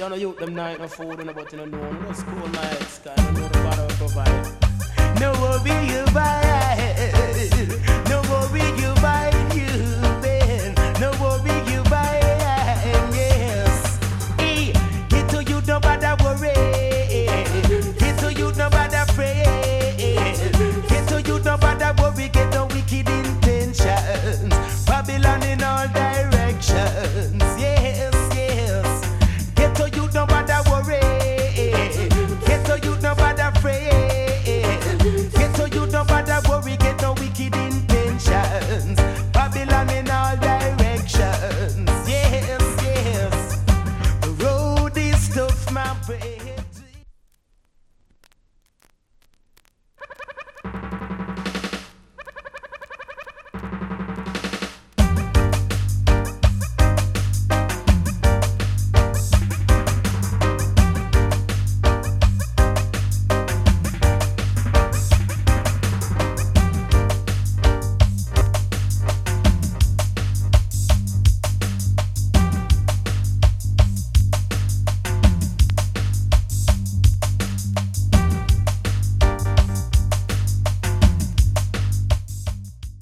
You know you them night no food and about you know no school nights, cause you know the bottle provide. No will be you by